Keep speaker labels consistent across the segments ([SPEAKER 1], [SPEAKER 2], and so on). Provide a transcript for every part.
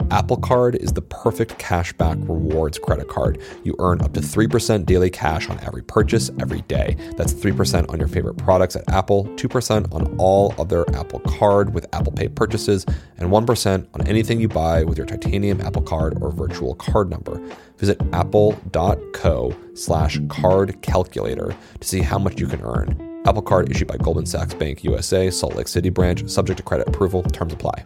[SPEAKER 1] Apple Card is the perfect cashback rewards credit card. You earn up to 3% daily cash on every purchase every day. That's 3% on your favorite products at Apple, 2% on all other Apple Card with Apple Pay purchases, and 1% on anything you buy with your titanium Apple Card or virtual card number. Visit apple.co/card calculator to see how much you can earn. Apple Card issued by Goldman Sachs Bank USA, Salt Lake City branch, subject to credit approval. Terms apply.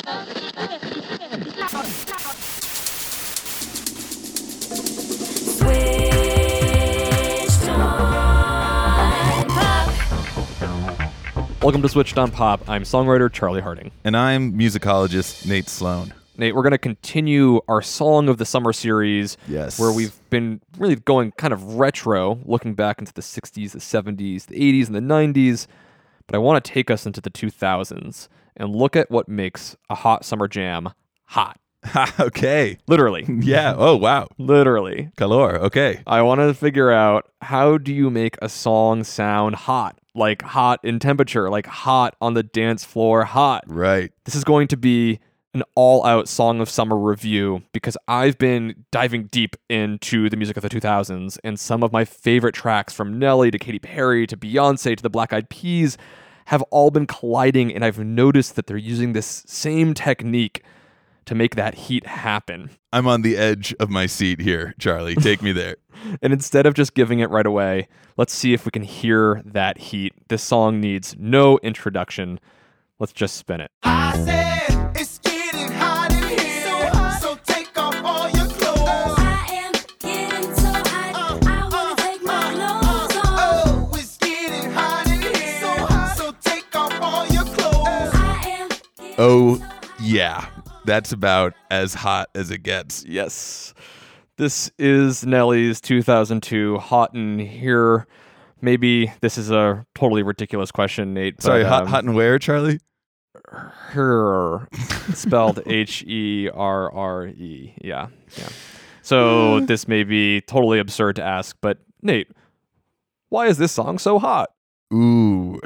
[SPEAKER 1] Welcome to Switched on Pop. I'm songwriter Charlie Harding.
[SPEAKER 2] And I'm musicologist Nate Sloan.
[SPEAKER 1] Nate, we're going to continue our Song of the Summer series,
[SPEAKER 2] yes,
[SPEAKER 1] where we've been really going kind of retro, looking back into the 60s, the 70s, the 80s, and the 90s. But I want to take us into the 2000s and look at what makes a hot summer jam hot.
[SPEAKER 2] Okay.
[SPEAKER 1] Literally.
[SPEAKER 2] Yeah. Oh, wow.
[SPEAKER 1] Literally.
[SPEAKER 2] Calor. Okay.
[SPEAKER 1] I want to figure out, how do you make a song sound hot? Like hot in temperature, like hot on the dance floor, hot.
[SPEAKER 2] Right.
[SPEAKER 1] This is going to be an all-out Song of Summer review because I've been diving deep into the music of the 2000s, and some of my favorite tracks, from Nelly to Katy Perry to Beyonce to the Black Eyed Peas, have all been colliding, and I've noticed that they're using this same technique to make that heat happen.
[SPEAKER 2] I'm on the edge of my seat here, Charlie. Take me there.
[SPEAKER 1] And instead of just giving it right away, let's see if we can hear that heat. This song needs no introduction. Let's just spin it.
[SPEAKER 3] I said it's getting hot in here, so take off all your clothes.
[SPEAKER 4] I am getting so hot, I wanna take my clothes off.
[SPEAKER 3] Oh, it's getting hot in here, so take off all your clothes.
[SPEAKER 4] I am getting
[SPEAKER 2] Oh, yeah. That's about as hot as it gets.
[SPEAKER 1] Yes. This is Nelly's 2002 Hot in Here. Maybe this is a totally ridiculous question, Nate.
[SPEAKER 2] Sorry,
[SPEAKER 1] but,
[SPEAKER 2] hot and where, Charlie?
[SPEAKER 1] Her, spelled Herre. Yeah. So this may be totally absurd to ask, but Nate, why is this song so hot?
[SPEAKER 2] Ooh.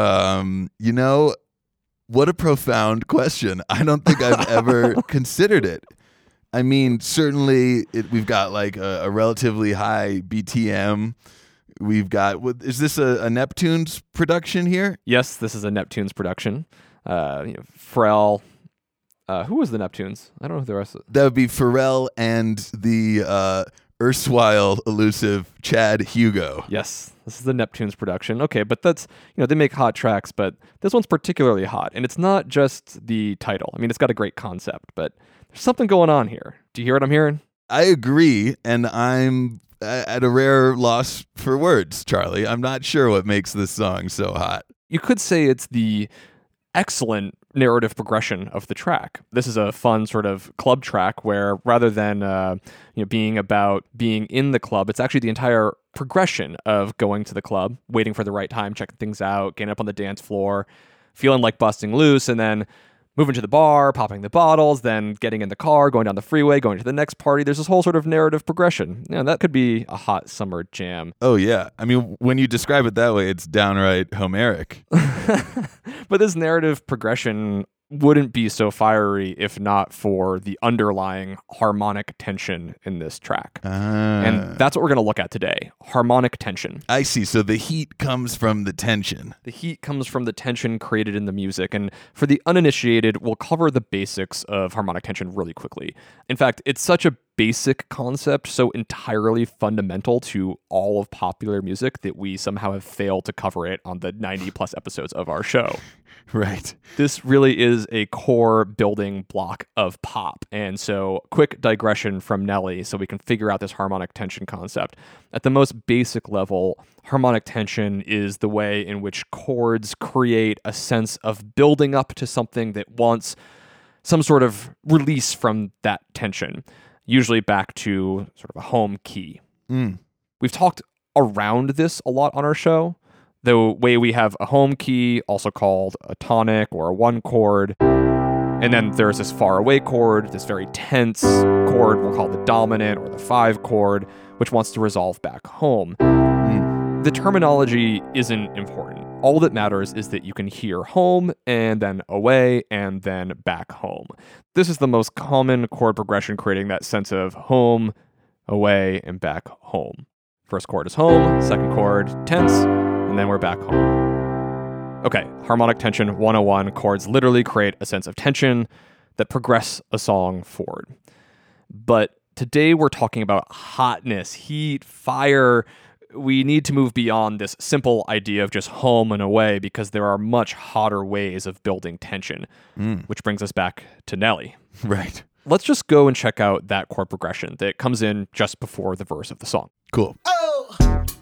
[SPEAKER 2] What a profound question. I don't think I've ever considered it. I mean, certainly we've got like a relatively high BTM. We've got, is this a Neptune's production here?
[SPEAKER 1] Yes, this is a Neptune's production. Pharrell. Who was the Neptunes? I don't know who the rest of
[SPEAKER 2] That would be Pharrell and the erstwhile elusive Chad Hugo.
[SPEAKER 1] Yes, this is the Neptunes production. Okay, but that's, they make hot tracks, but this one's particularly hot. And it's not just the title. I mean, it's got a great concept, but there's something going on here. Do you hear what I'm hearing?
[SPEAKER 2] I agree, and I'm at a rare loss for words, Charlie. I'm not sure what makes this song so hot.
[SPEAKER 1] You could say it's the excellent narrative progression of the track. This is a fun sort of club track where, rather than being about being in the club, it's actually the entire progression of going to the club, waiting for the right time, checking things out, getting up on the dance floor, feeling like busting loose, and then moving to the bar, popping the bottles, then getting in the car, going down the freeway, going to the next party. There's this whole sort of narrative progression. That could be a hot summer jam.
[SPEAKER 2] Oh, yeah. I mean, when you describe it that way, it's downright Homeric.
[SPEAKER 1] But this narrative progression wouldn't be so fiery if not for the underlying harmonic tension in this track. And that's what we're going to look at today. Harmonic tension.
[SPEAKER 2] I see. So the heat comes from the tension.
[SPEAKER 1] The heat comes from the tension created in the music. And for the uninitiated, we'll cover the basics of harmonic tension really quickly. In fact, it's such a basic concept, so entirely fundamental to all of popular music, that we somehow have failed to cover it on the 90 plus episodes of our show.
[SPEAKER 2] Right.
[SPEAKER 1] This really is a core building block of pop. And so, quick digression from Nelly so we can figure out this harmonic tension concept. At the most basic level, harmonic tension is the way in which chords create a sense of building up to something that wants some sort of release from that tension, usually back to sort of a home key. We've talked around this a lot on our show. The way we have a home key, also called a tonic or a one chord. And then there's this far away chord, this very tense chord we'll call the dominant or the 5 chord, which wants to resolve back home. The terminology isn't important. All that matters is that you can hear home and then away and then back home. This is the most common chord progression, creating that sense of home, away, and back home. First chord is home, second chord tense, and then we're back home. Okay, harmonic tension 101. Chords literally create a sense of tension that progress a song forward. But today we're talking about hotness, heat, fire. We need to move beyond this simple idea of just home and away because there are much hotter ways of building tension, which brings us back to Nelly.
[SPEAKER 2] Right.
[SPEAKER 1] Let's just go and check out that chord progression that comes in just before the verse of the song.
[SPEAKER 2] Cool.
[SPEAKER 3] Oh. Want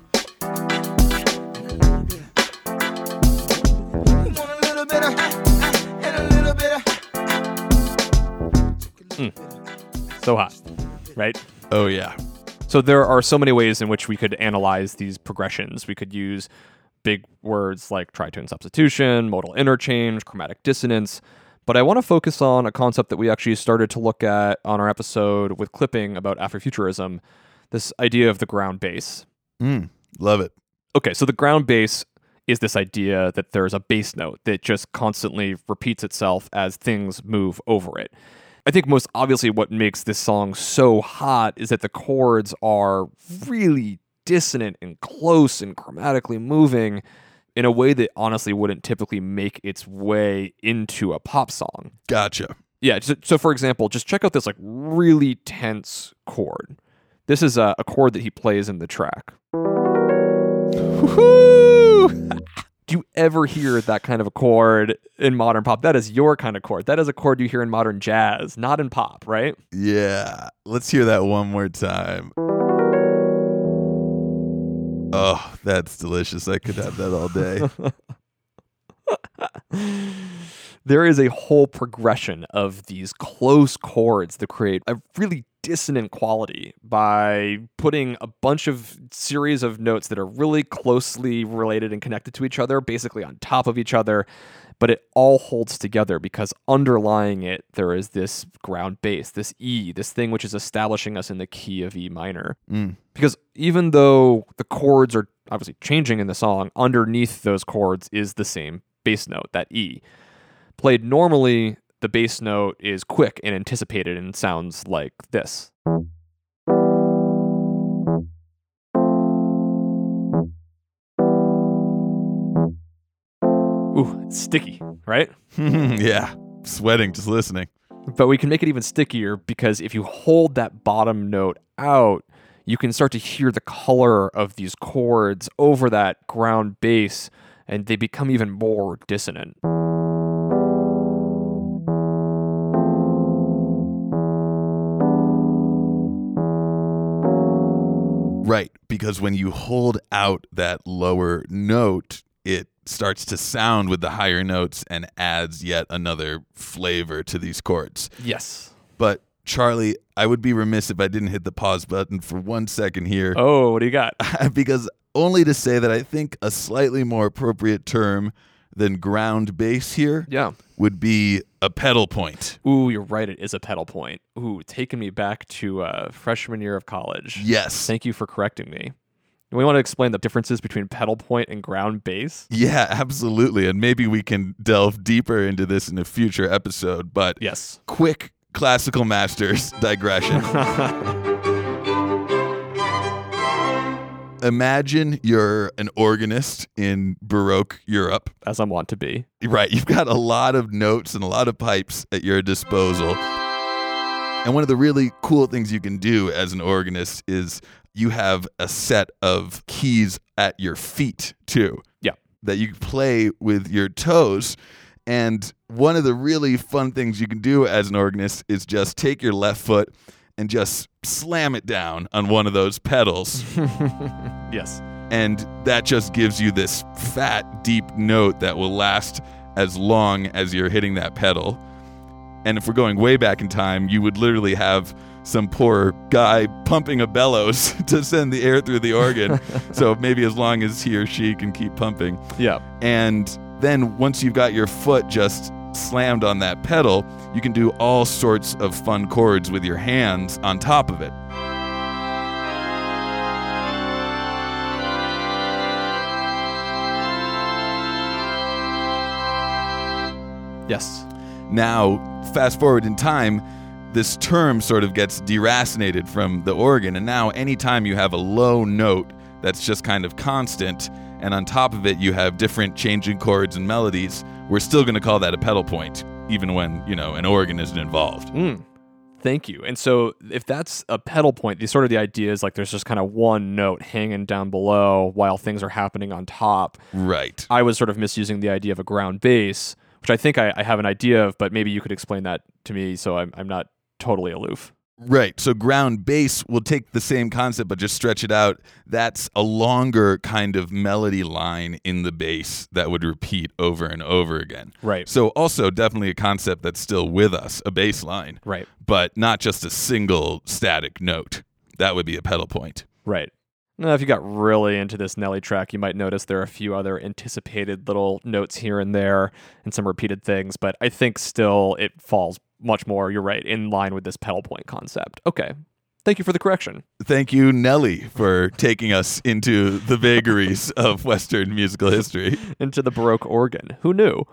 [SPEAKER 3] a little bit of and a little bit of.
[SPEAKER 1] So hot, right?
[SPEAKER 2] Oh, yeah.
[SPEAKER 1] So there are so many ways in which we could analyze these progressions. We could use big words like tritone substitution, modal interchange, chromatic dissonance. But I want to focus on a concept that we actually started to look at on our episode with Clipping about Afrofuturism, this idea of the ground bass.
[SPEAKER 2] Love it.
[SPEAKER 1] Okay, so the ground bass is this idea that there's a bass note that just constantly repeats itself as things move over it. I think most obviously what makes this song so hot is that the chords are really dissonant and close and chromatically moving in a way that honestly wouldn't typically make its way into a pop song.
[SPEAKER 2] Gotcha.
[SPEAKER 1] Yeah, so for example, just check out this like really tense chord. This is a chord that he plays in the track. Woo-hoo! Do you ever hear that kind of a chord in modern pop? That is your kind of chord. That is a chord you hear in modern jazz, not in pop, right?
[SPEAKER 2] Yeah. Let's hear that one more time. Oh, that's delicious. I could have that all day.
[SPEAKER 1] There is a whole progression of these close chords that create a really dissonant quality by putting a bunch of series of notes that are really closely related and connected to each other, basically on top of each other, but it all holds together because underlying it, there is this ground bass, this E, this thing which is establishing us in the key of E minor. Because even though the chords are obviously changing in the song, underneath those chords is the same bass note, that E. Played normally, the bass note is quick and anticipated and sounds like this. Ooh, it's sticky, right?
[SPEAKER 2] Yeah. Sweating just listening.
[SPEAKER 1] But we can make it even stickier because if you hold that bottom note out, you can start to hear the color of these chords over that ground bass, and they become even more dissonant.
[SPEAKER 2] Right. Because when you hold out that lower note, it starts to sound with the higher notes and adds yet another flavor to these chords.
[SPEAKER 1] Yes.
[SPEAKER 2] But Charlie, I would be remiss if I didn't hit the pause button for 1 second here.
[SPEAKER 1] Oh, what do you got?
[SPEAKER 2] Because only to say that I think a slightly more appropriate term than ground bass here
[SPEAKER 1] Yeah.
[SPEAKER 2] would be a pedal point.
[SPEAKER 1] Ooh, you're right. It is a pedal point. Ooh, taking me back to freshman year of college.
[SPEAKER 2] Yes.
[SPEAKER 1] Thank you for correcting me. We want to explain the differences between pedal point and ground bass.
[SPEAKER 2] Yeah, absolutely. And maybe we can delve deeper into this in a future episode. But
[SPEAKER 1] Yes.
[SPEAKER 2] quick classical masters digression. Imagine you're an organist in Baroque Europe.
[SPEAKER 1] As I'm wont to be.
[SPEAKER 2] Right, you've got a lot of notes and a lot of pipes at your disposal. And one of the really cool things you can do as an organist is you have a set of keys at your feet too.
[SPEAKER 1] Yeah.
[SPEAKER 2] That you play with your toes. And one of the really fun things you can do as an organist is just take your left foot and just slam it down on one of those pedals.
[SPEAKER 1] Yes.
[SPEAKER 2] And that just gives you this fat, deep note that will last as long as you're hitting that pedal. And if we're going way back in time, you would literally have some poor guy pumping a bellows to send the air through the organ. So maybe as long as he or she can keep pumping.
[SPEAKER 1] Yeah.
[SPEAKER 2] And then once you've got your foot just slammed on that pedal, you can do all sorts of fun chords with your hands on top of it.
[SPEAKER 1] Yes.
[SPEAKER 2] Now, fast forward in time, this term sort of gets deracinated from the organ, and now anytime you have a low note that's just kind of constant, and on top of it you have different changing chords and melodies, we're still going to call that a pedal point, even when, an organ isn't involved.
[SPEAKER 1] Thank you. And so if that's a pedal point, the idea is like there's just kind of one note hanging down below while things are happening on top.
[SPEAKER 2] Right.
[SPEAKER 1] I was sort of misusing the idea of a ground bass, which I think I have an idea of, but maybe you could explain that to me so I'm not totally aloof.
[SPEAKER 2] Right. So ground bass will take the same concept but just stretch it out. That's a longer kind of melody line in the bass that would repeat over and over again.
[SPEAKER 1] Right.
[SPEAKER 2] So also definitely a concept that's still with us, a bass line.
[SPEAKER 1] Right.
[SPEAKER 2] But not just a single static note. That would be a pedal point.
[SPEAKER 1] Right. Now, if you got really into this Nelly track, you might notice there are a few other anticipated little notes here and there and some repeated things, but I think still it falls much more, you're right, in line with this pedal point concept. Okay. Thank you for the correction.
[SPEAKER 2] Thank you, Nelly, for taking us into the vagaries of Western musical history.
[SPEAKER 1] Into the Baroque organ. Who knew?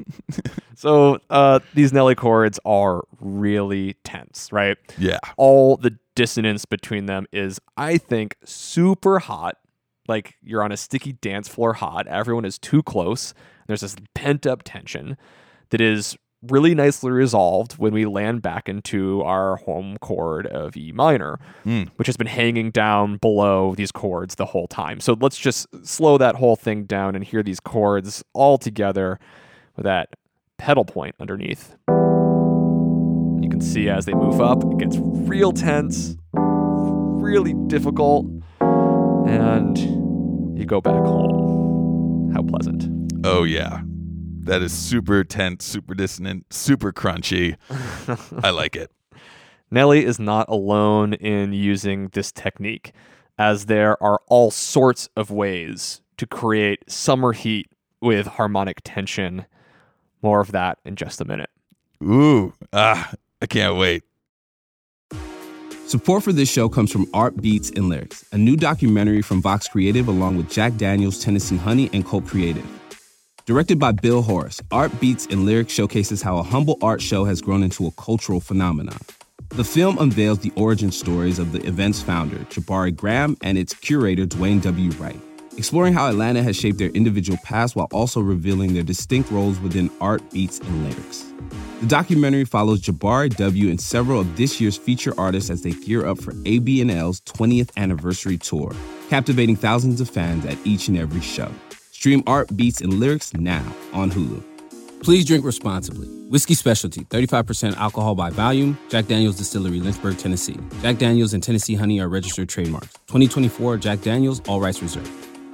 [SPEAKER 1] So these Nelly chords are really tense, right?
[SPEAKER 2] Yeah.
[SPEAKER 1] All the dissonance between them is, I think, super hot. Like you're on a sticky dance floor hot. Everyone is too close. There's this pent up tension that is really nicely resolved when we land back into our home chord of E minor, which has been hanging down below these chords the whole time. So let's just slow that whole thing down and hear these chords all together with that pedal point underneath. You can see as they move up, it gets real tense, really difficult, and you go back home. How pleasant.
[SPEAKER 2] Oh, yeah. That is super tense, super dissonant, super crunchy. I like it.
[SPEAKER 1] Nelly is not alone in using this technique, as there are all sorts of ways to create summer heat with harmonic tension. More of that in just a minute.
[SPEAKER 2] Ooh, I can't wait.
[SPEAKER 5] Support for this show comes from Art Beats and Lyrics, a new documentary from Vox Creative along with Jack Daniels, Tennessee Honey, and Colt Creative. Directed by Bill Horace, Art Beats and Lyrics showcases how a humble art show has grown into a cultural phenomenon. The film unveils the origin stories of the event's founder, Jabari Graham, and its curator, Dwayne W. Wright, exploring how Atlanta has shaped their individual paths while also revealing their distinct roles within art, beats, and lyrics. The documentary follows Jabari W. and several of this year's feature artists as they gear up for AB&L's 20th anniversary tour, captivating thousands of fans at each and every show. Stream Art, Beats, and Lyrics now on Hulu. Please drink responsibly. Whiskey Specialty, 35% alcohol by volume. Jack Daniel's Distillery, Lynchburg, Tennessee. Jack Daniel's and Tennessee Honey are registered trademarks. 2024 Jack Daniel's, all rights reserved.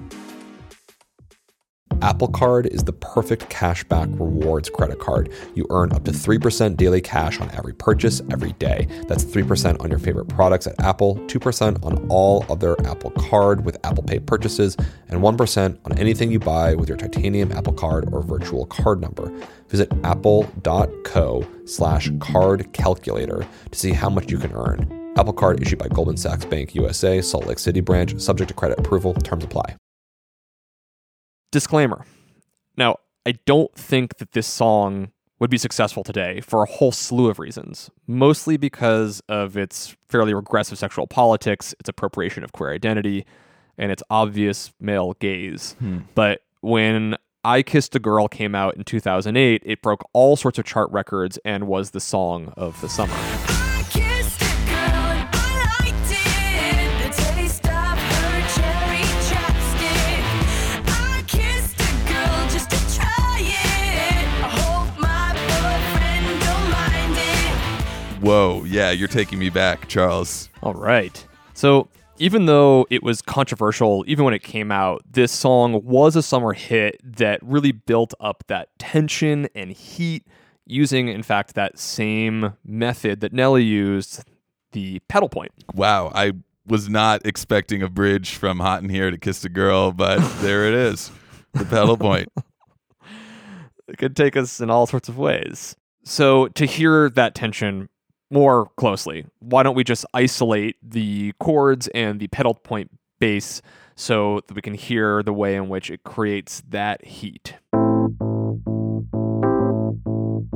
[SPEAKER 6] Apple Card is the perfect cashback rewards credit card. You earn up to 3% daily cash on every purchase every day. That's 3% on your favorite products at Apple, 2% on all other Apple Card with Apple Pay purchases, and 1% on anything you buy with your titanium Apple Card or virtual card number. Visit apple.co/card calculator to see how much you can earn. Apple Card issued by Goldman Sachs Bank USA, Salt Lake City branch, subject to credit approval. Terms apply.
[SPEAKER 1] Disclaimer. Now, I don't think that this song would be successful today for a whole slew of reasons, mostly because of its fairly regressive sexual politics, its appropriation of queer identity, and its obvious male gaze. But when I Kissed a Girl came out in 2008, it broke all sorts of chart records and was the song of the summer.
[SPEAKER 4] I kissed a girl and I liked it. The taste of her cherry chapstick. I kissed a girl just to try it. I hope my boyfriend don't mind it.
[SPEAKER 2] Whoa, yeah, you're taking me back, Charles.
[SPEAKER 1] All right. So even though it was controversial, even when it came out, this song was a summer hit that really built up that tension and heat using, in fact, that same method that Nelly used, the pedal point.
[SPEAKER 2] Wow, I was not expecting a bridge from Hot in Here to Kissed a Girl, but there it is, the pedal point.
[SPEAKER 1] It could take us in all sorts of ways. So to hear that tension more closely, why don't we just isolate the chords and the pedal point bass so that we can hear the way in which it creates that heat.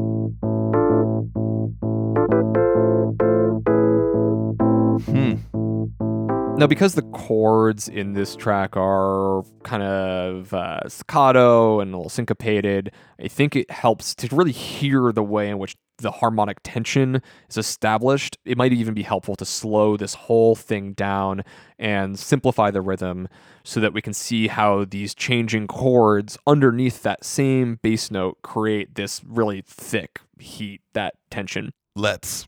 [SPEAKER 1] Now, because the chords in this track are kind of staccato and a little syncopated, I think it helps to really hear the way in which the harmonic tension is established. It might even be helpful to slow this whole thing down and simplify the rhythm so that we can see how these changing chords underneath that same bass note create this really thick heat, that tension.
[SPEAKER 2] Let's.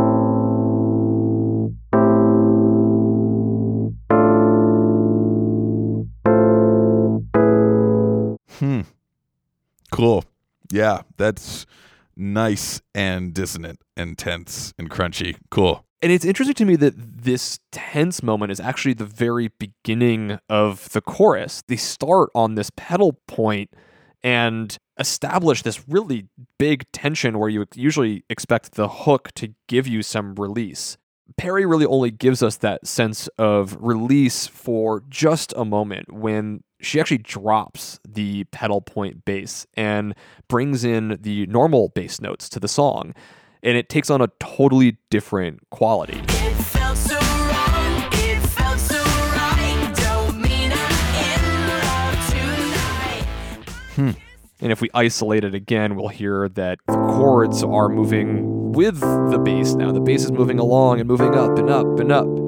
[SPEAKER 2] Cool. Yeah, that's nice and dissonant and tense and crunchy. Cool.
[SPEAKER 1] And it's interesting to me that this tense moment is actually the very beginning of the chorus. They start on this pedal point and establish this really big tension where you usually expect the hook to give you some release. Perry really only gives us that sense of release for just a moment when she actually drops the pedal point bass and brings in the normal bass notes to the song. And it takes on a totally different quality.
[SPEAKER 4] It felt so wrong, it felt so right. Don't mean I'm in love tonight.
[SPEAKER 1] And if we isolate it again, we'll hear that the chords are moving with the bass now. The bass is moving along and moving up and up and up.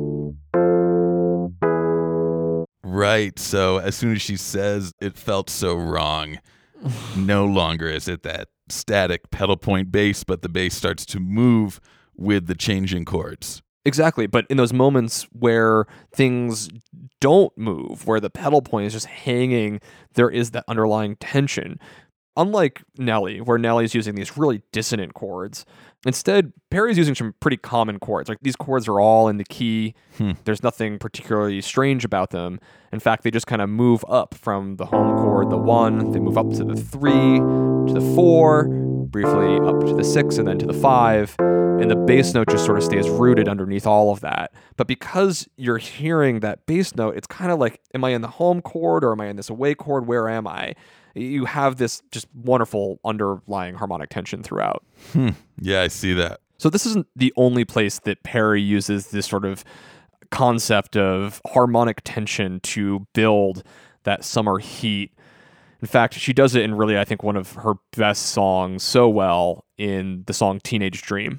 [SPEAKER 2] Right. So as soon as she says it felt so wrong, no longer is it that static pedal point bass, but the bass starts to move with the changing chords.
[SPEAKER 1] Exactly. But in those moments where things don't move, where the pedal point is just hanging, there is that underlying tension. Unlike Nelly, where Nelly's using these really dissonant chords, instead, Perry's using some pretty common chords. Like, these chords are all in the key. There's nothing particularly strange about them. In fact, they just kind of move up from the home chord, the 1, they move up to the 3, to the 4, briefly up to the 6, and then to the 5. And the bass note just sort of stays rooted underneath all of that. But because you're hearing that bass note, it's kind of like, am I in the home chord or am I in this away chord? Where am I? You have this just wonderful underlying harmonic tension throughout.
[SPEAKER 2] Yeah, I see that.
[SPEAKER 1] So this isn't the only place that Perry uses this sort of concept of harmonic tension to build that summer heat. In fact, she does it in really, I think, one of her best songs so well in the song Teenage Dream.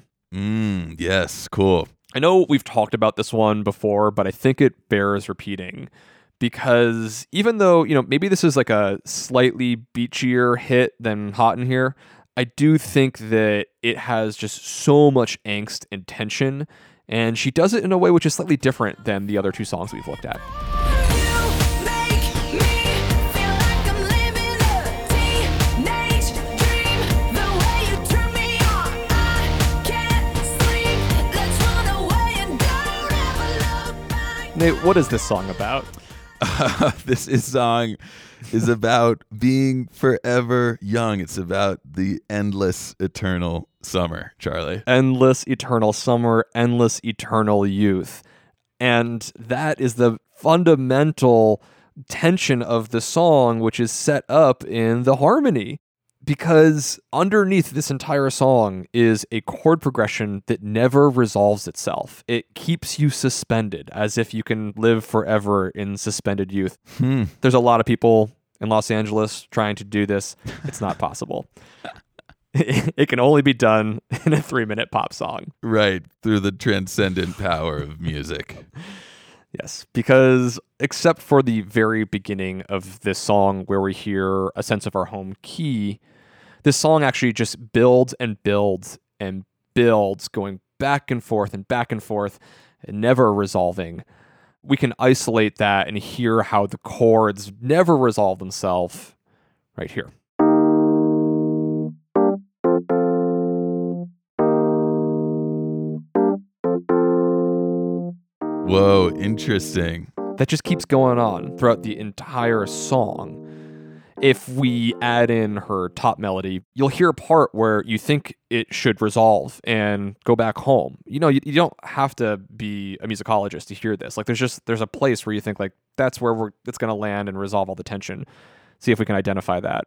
[SPEAKER 2] Yes, cool.
[SPEAKER 1] I know we've talked about this one before, but I think it bears repeating. Because even though, maybe this is like a slightly beachier hit than Hot in Here, I do think that it has just so much angst and tension, and she does it in a way which is slightly different than the other two songs we've looked at.
[SPEAKER 4] You make me feel like I'm living a teenage dream. The way you turn me on, I can't sleep. Let's run away and don't ever look back.
[SPEAKER 1] Nate, what is this song about?
[SPEAKER 2] This song is about being forever young. It's about the endless, eternal summer, Charlie.
[SPEAKER 1] Endless eternal summer, endless eternal youth. And that is the fundamental tension of the song, which is set up in the harmony. Because underneath this entire song is a chord progression that never resolves itself. It keeps you suspended, as if you can live forever in suspended youth. There's a lot of people in Los Angeles trying to do this. It's not possible. It can only be done in a 3-minute pop song.
[SPEAKER 2] Right, through the transcendent power of music.
[SPEAKER 1] Yes, because except for the very beginning of this song where we hear a sense of our home key, this song actually just builds and builds and builds, going back and forth and never resolving. We can isolate that and hear how the chords never resolve themselves right here.
[SPEAKER 2] Whoa, interesting.
[SPEAKER 1] That just keeps going on throughout the entire song. If we add in her top melody, you'll hear a part where you think it should resolve and go back home. You don't have to be a musicologist to hear this. Like, there's a place where you think, like, that's where it's going to land and resolve all the tension. See if we can identify that.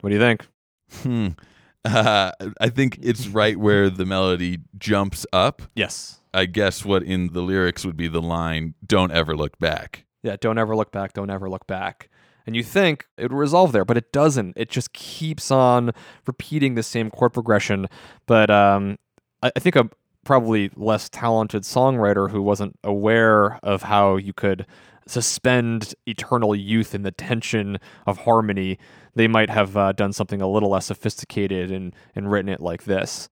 [SPEAKER 1] What do you think?
[SPEAKER 2] I think it's right where the melody jumps up.
[SPEAKER 1] Yes.
[SPEAKER 2] I guess what in the lyrics would be the line, "Don't ever look back."
[SPEAKER 1] Yeah, don't ever look back, don't ever look back. And you think it would resolve there, but it doesn't. It just keeps on repeating the same chord progression. But I think a probably less talented songwriter who wasn't aware of how you could suspend eternal youth in the tension of harmony, they might have done something a little less sophisticated and written it like this.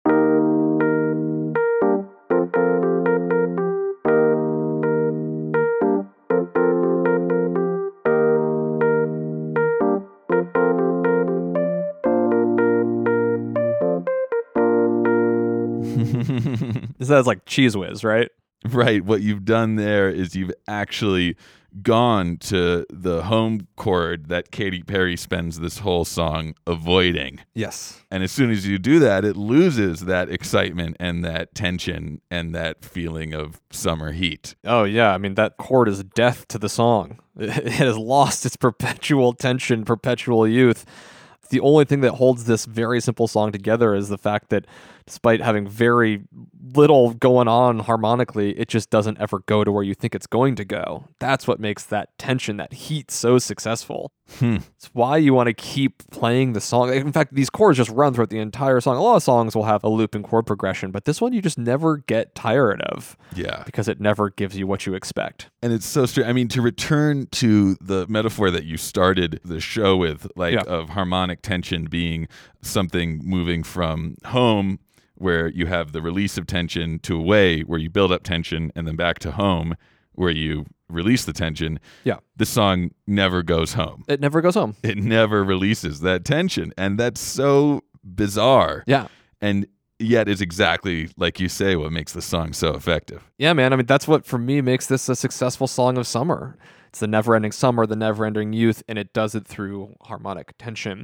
[SPEAKER 1] This sounds like Cheese Whiz, right?
[SPEAKER 2] Right. What you've done there is you've actually gone to the home chord that Katy Perry spends this whole song avoiding.
[SPEAKER 1] Yes.
[SPEAKER 2] And as soon as you do that, it loses that excitement and that tension and that feeling of summer heat.
[SPEAKER 1] Oh, yeah. I mean, that chord is death to the song. It has lost its perpetual tension, perpetual youth. The only thing that holds this very simple song together is the fact that despite having very little going on harmonically, it just doesn't ever go to where you think it's going to go. That's what makes that tension, that heat so successful. It's why you want to keep playing the song. In fact, these chords just run throughout the entire song. A lot of songs will have a looping chord progression, but this one you just never get tired of.
[SPEAKER 2] Yeah.
[SPEAKER 1] Because it never gives you what you expect.
[SPEAKER 2] And it's so strange. I mean, to return to the metaphor that you started the show with, like of harmonic tension being something moving from home, where you have the release of tension, to away, where you build up tension, and then back to home, where you release the tension.
[SPEAKER 1] Yeah.
[SPEAKER 2] The song never goes home.
[SPEAKER 1] It never goes home.
[SPEAKER 2] It never releases that tension. And that's so bizarre.
[SPEAKER 1] Yeah.
[SPEAKER 2] And yet is exactly, like you say, what makes the song so effective.
[SPEAKER 1] Yeah, man. I mean, that's what, for me, makes this a successful song of summer. It's the never-ending summer, the never-ending youth, and it does it through harmonic tension.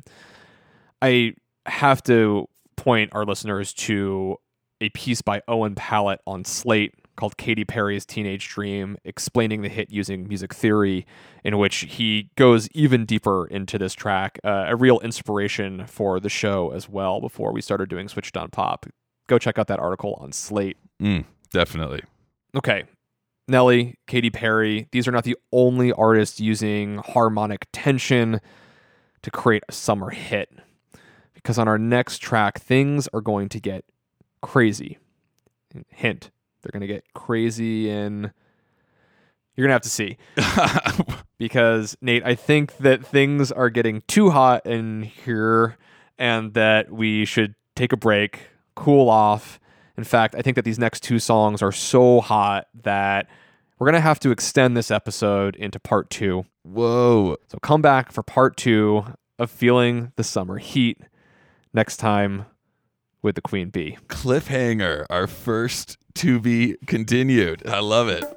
[SPEAKER 1] I have to point our listeners to a piece by Owen Pallett on Slate called Katy Perry's Teenage Dream, explaining the hit using music theory, in which he goes even deeper into this track, a real inspiration for the show as well before we started doing Switched on Pop. Go check out that article on Slate.
[SPEAKER 2] Definitely.
[SPEAKER 1] Okay. Nelly, Katy Perry, these are not the only artists using harmonic tension to create a summer hit. Because on our next track, things are going to get crazy. Hint, they're going to get crazy and you're going to have to see. Because, Nate, I think that things are getting too hot in here and that we should take a break, cool off. In fact, I think that these next two songs are so hot that we're going to have to extend this episode into part 2.
[SPEAKER 2] Whoa.
[SPEAKER 1] So come back for part 2 of Feeling the Summer Heat next time with the Queen Bee.
[SPEAKER 2] Cliffhanger, our first to be continued. I love it.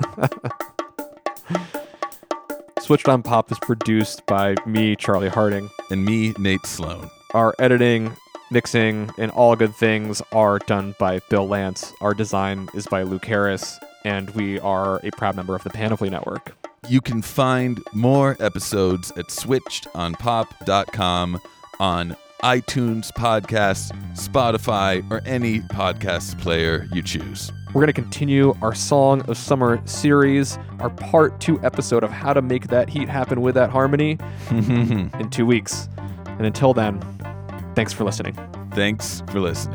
[SPEAKER 1] Switched on Pop is produced by me, Charlie Harding.
[SPEAKER 2] And me, Nate Sloan.
[SPEAKER 1] Our editing, mixing, and all good things are done by Bill Lance. Our design is by Luke Harris, and we are a proud member of the Panoply Network.
[SPEAKER 2] You can find more episodes at switchedonpop.com, on iTunes podcasts, Spotify, or any podcast player you choose.
[SPEAKER 1] We're going to continue our Song of Summer series, our part 2 episode of how to make that heat happen with that harmony in 2 weeks. And until then, thanks for listening.
[SPEAKER 2] Thanks for listening.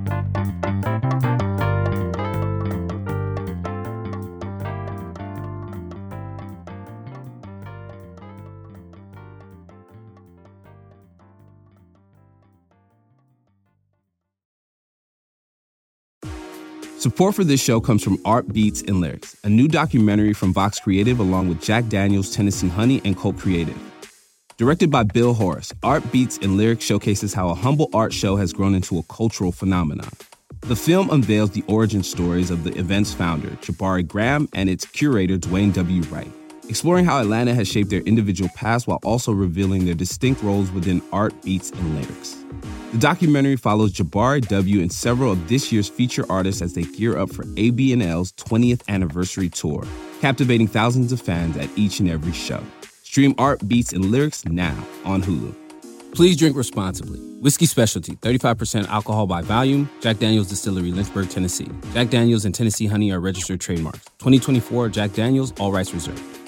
[SPEAKER 5] Support for this show comes from Art Beats and Lyrics, a new documentary from Vox Creative along with Jack Daniels, Tennessee Honey, and Colt Creative. Directed by Bill Horace, Art Beats and Lyrics showcases how a humble art show has grown into a cultural phenomenon. The film unveils the origin stories of the event's founder, Jabari Graham, and its curator, Dwayne W. Wright, exploring how Atlanta has shaped their individual paths while also revealing their distinct roles within Art Beats and Lyrics. The documentary follows Jabari W. and several of this year's feature artists as they gear up for AB&L's 20th anniversary tour, captivating thousands of fans at each and every show. Stream Art Beats and Lyrics now on Hulu. Please drink responsibly. Whiskey Specialty, 35% alcohol by volume. Jack Daniel's Distillery, Lynchburg, Tennessee. Jack Daniel's and Tennessee Honey are registered trademarks. 2024 Jack Daniel's, all rights reserved.